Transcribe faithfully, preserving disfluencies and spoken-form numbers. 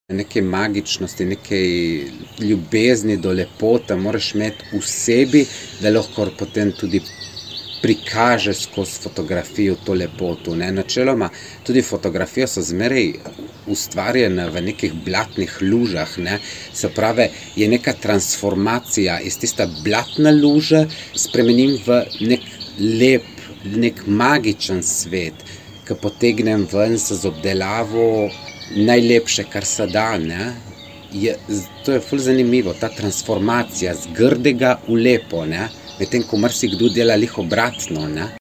Neke magičnosti, neke ljubezni do lepote moraš imeti v sebi, da lahko potem tudi prikažeš skozi fotografijo to lepoto, ne. Načeloma tudi fotografije so zmeraj ustvarjene v nekih blatnih lužah, ne. Se pravi, je neka transformacija iz tiste blatne luže, spremenim v neki lep, neki magičen svet, ke potegnem ven z obdelavo najlepše, kar se da, ne. Je, to je ful zanimivo, ta transformacija z grdega v lepo, ne. Medtem ko marsikdo dela glih obratno, ne.